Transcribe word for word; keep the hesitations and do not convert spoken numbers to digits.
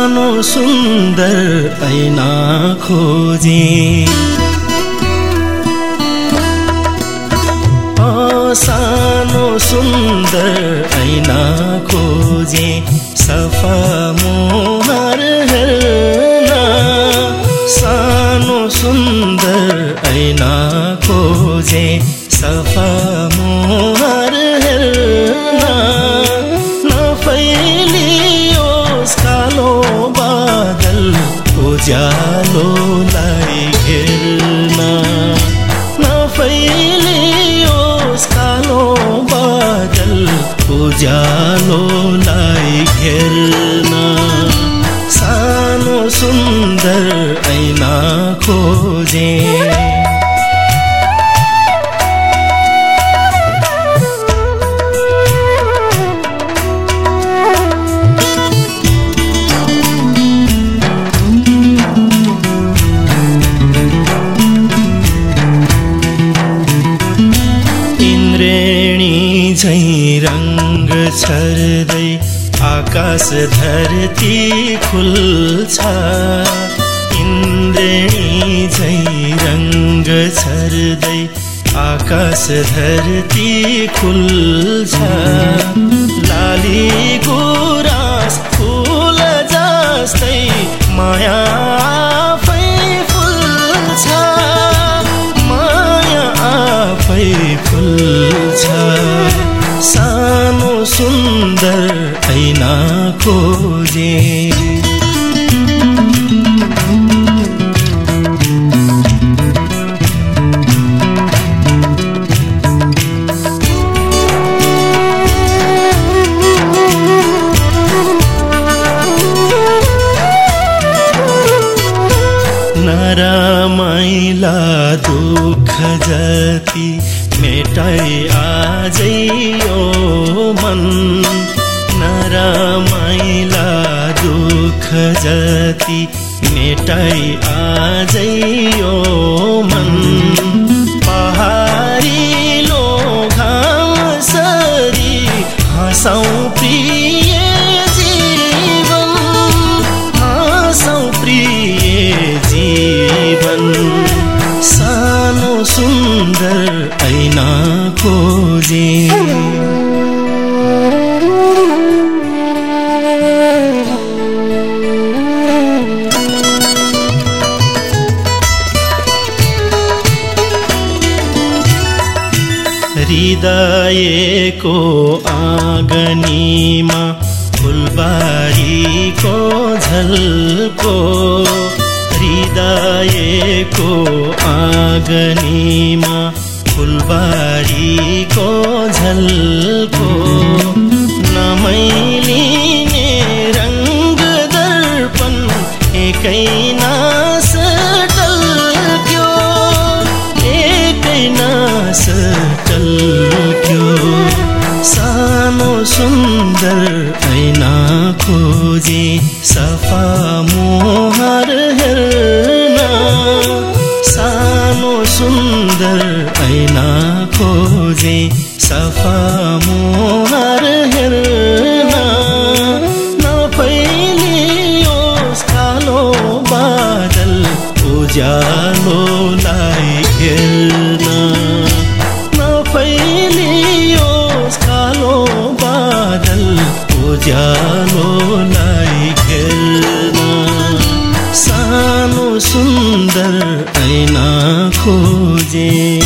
सानो सुन्दर ऐना खोजे सानो सुन्दर ऐना खोजे सफा मोहर हेर्न सानो सुन्दर ऐना खोजे सफा मोहर हेर्न नफैलियोस् कालो बादल उज्यालोलाई घेर्न नफैलियोस् कालो बादल उज्यालोलाई घेर्न सानो सुन्दर ऐना खोजे झै रंग छर्दै आकाश धरती खुल्छ इन्द्रेणी झै रंग छर्दै आकाश धरती खुल्छ लाली गुराँस फूल जस्तै माया आफै फुल्छ माया आफै फुल्छ सानो सुन्दर ऐना खोजे नरमाइला दुःख जति मेटाई आजै यो मन नरमाइला दुःख जति मेटाई आजै यो मन पहाडिलो घाम सरी हाँसौँ प्रिय जीवन हाँसौँ प्रिय जीवन सानो सुन्दर ऐना खोजे हृदयको आँगनीमा फुलबारीको झल्को हृदयको आँगनीमा फुलबारीको झल्को नमैलिने रंग दर्पण एकै नास टल्क्यो एकै नास टल्क्यो सानो सुन्दर ऐना खोजे सफा मोहर हेर्न सानो सुन्दर ऐना खोजे सफा मोहर हेर्न नफैलियोस् कालो बादल उज्यालोलाई घेर्न नफैलियोस् कालो बादल उज्यालोलाई घेर्न सानो सुन्दर ऐना खोजे